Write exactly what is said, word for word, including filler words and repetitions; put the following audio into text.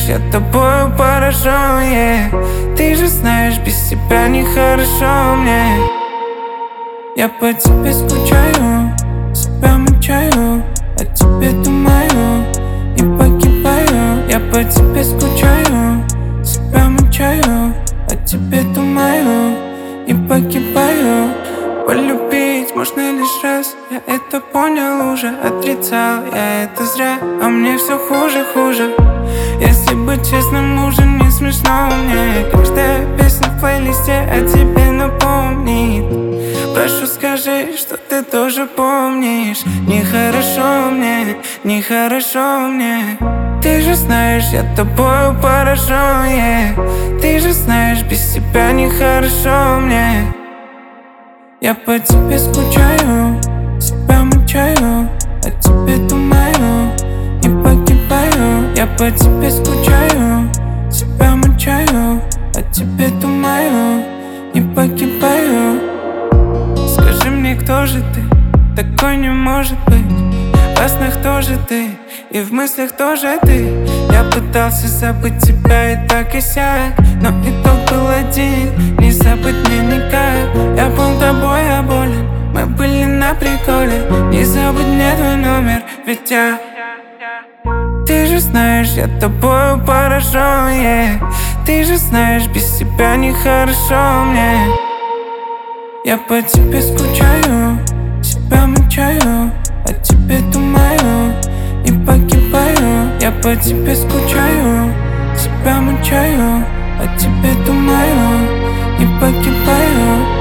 я тобою поражен, yeah. Ты же знаешь, без тебя нехорошо мне. Я по тебе скучаю, себя мучаю, о тебе думаю и погибаю. Я по тебе скучаю, себя мучаю, о тебе думаю и погибаю. Полюбить можно лишь раз, я это понял уже. Отрицал я это зря, а мне все хуже, хуже. Если быть честным, уже не смешно мне. Каждая песня в плейлисте о тебе напомнит. Прошу, скажи, что ты тоже помнишь. Нехорошо мне, нехорошо мне. Ты же знаешь, я тобою поражен, yeah. Ты же знаешь, без тебя нехорошо мне. Я по тебе скучаю, себя мучаю, о тебе думаю и погибаю. Я по тебе скучаю, себя мучаю, о тебе думаю и погибаю. Скажи мне, кто же ты? Такой не может быть. Во снах тоже ты, и в мыслях тоже ты. Я пытался забыть тебя и так и сяк, но итог был один, не забыть мне никак. Я был тобой оболен, мы были на приколе. Не забудь мне твой номер, ведь я... Ты же знаешь, я тобою поражен, yeah. Ты же знаешь, без тебя нехорошо мне. Я по тебе скучаю, себя мучаю, о тебе думаю и погибаю. Я по тебе скучаю, себя мучаю, о тебе думаю и погибаю.